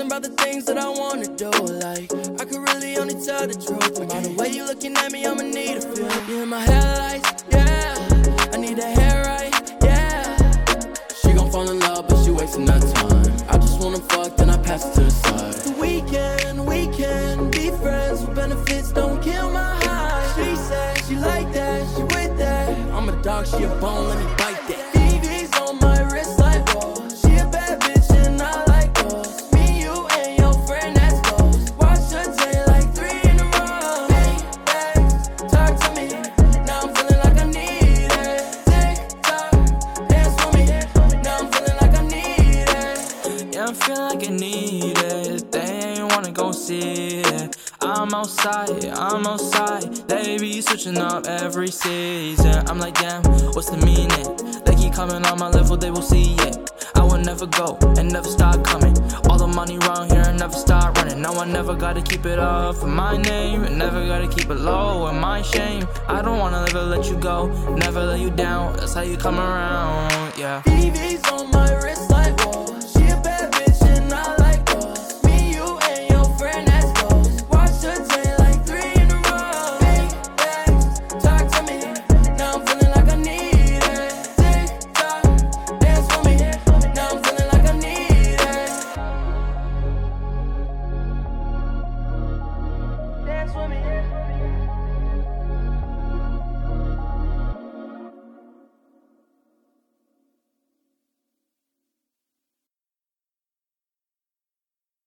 about the things that I wanna do. Like, I could really only tell the truth. By the way you looking at me, I'ma need a few. You in my headlights, yeah. I need the hair right, yeah. She gon' fall in love, but she wasting her time. I just wanna fuck, then I pass it to the side. We can be friends with benefits, don't kill my high. She said she like that, she with that. I'm a dog, she a bone, let me bite that. VV's on my wrist like whoa. She a bad bitch and I like those. Me, you, and your friend, that's those. Watch her day like 3 in a row. Hey, talk to me. Now I'm feeling like I need it. Tick tock, dance for me. Now I'm feeling like I need it. Yeah, I'm feeling like I need it. They ain't wanna go see it. I'm outside. They be switching up every season. I'm like, damn, what's the meaning? They keep coming on my level, they will see it. I will never go and never stop coming. All the money around here and never stop running. No, I never gotta keep it up for my name, and never gotta keep it low with my shame. I don't wanna ever let you go, never let you down. That's how you come around, yeah. VV's on my wrist like whoa. She a bad bitch and I like those. Me, you, and your friend, that's those. Watch her day like 3 in a row. Hey, talk to me. Now I'm feeling like I need it. Tick tock, dance for me. Now I'm feeling like I need it. Dance for me.